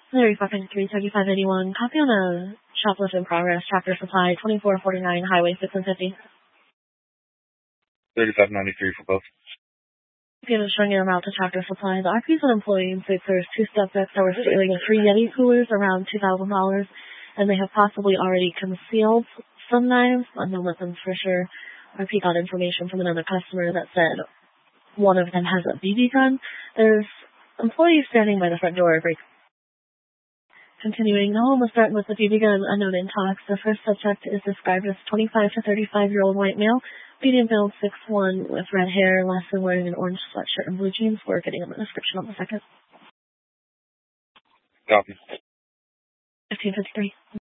3581, copy on a shoplift in progress, Tractor Supply, 2449, Highway 6 and 50. 3593 for both. Unit showing you route to Tractor Supply. The RP is an employee and states there's two suspects that were stealing 3 Yeti coolers around $2,000, and they have possibly already concealed some knives, but no weapons for sure. RP got information from another customer that said one of them has a BB gun. There's employees standing by the front door. Continuing, the home was threatened with a BB gun, unknown in talks. The first subject is described as 25 to 35-year-old white male, medium build, 6'1", with red hair, last and wearing an orange sweatshirt and blue jeans. We're getting a description on the second. Copy. 1553.